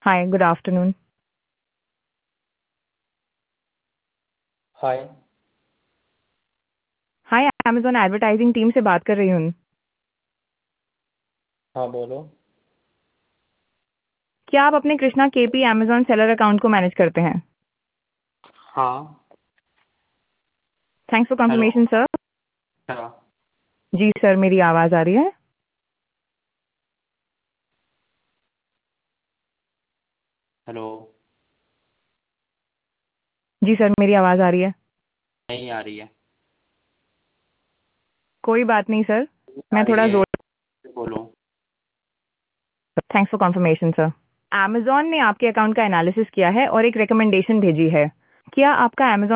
हाय, good afternoon. Hi. Hi, Amazon advertising team से बात कर रही हूँ। हाँ बोलो। क्या आप अपने Krishna KP Amazon seller account को मैनेज करते हैं? हाँ। Thanks for hello. Confirmation sir. क्या? जी सर, मेरी आवाज़ आ रही है? हेलो। जी सर, मेरी आवाज़ आ रही है? नहीं आ रही है। कोई बात नहीं सर, आ मैं रही थोड़ा है। ज़ोर। बोलो। Thanks for confirmation sir. Amazon ने आपके अकाउंट का एनालिसिस किया है और एक रिकमेंडेशन भेजी है। क्या आपका अमेज़न